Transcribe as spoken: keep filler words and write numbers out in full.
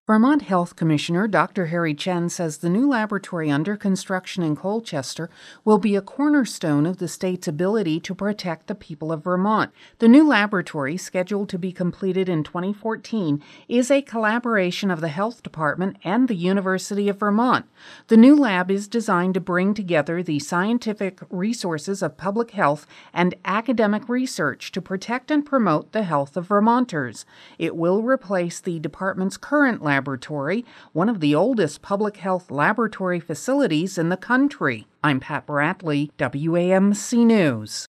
Vermont Health Commissioner Doctor Harry Chen says the new laboratory under construction in Colchester will be a cornerstone of the state's ability to protect the people of Vermont. The new laboratory, scheduled to be completed in twenty fourteen, is a collaboration of the Health Department and the University of Vermont. The new lab is designed to bring together the scientific resources of public health and academic research to protect and promote the health of Vermonters. It will replace the department's current lab Laboratory, one of the oldest public health laboratory facilities in the country. I'm Pat Bradley, W A M C News.